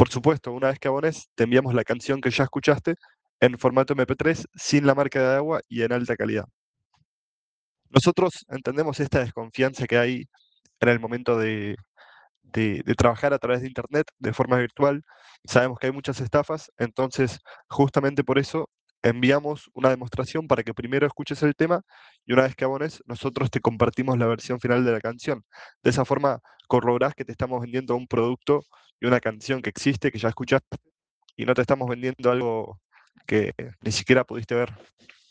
Por supuesto, una vez que abones, te enviamos la canción que ya escuchaste en formato MP3 sin la marca de agua y en alta calidad. Nosotros entendemos esta desconfianza que hay en el momento de trabajar a través de Internet de forma virtual. Sabemos que hay muchas estafas, entonces justamente por eso enviamos una demostración para que primero escuches el tema y una vez que abones, nosotros te compartimos la versión final de la canción. De esa forma corroborás que te estamos vendiendo un producto y una canción que existe, que ya escuchaste, y no te estamos vendiendo algo que ni siquiera pudiste ver.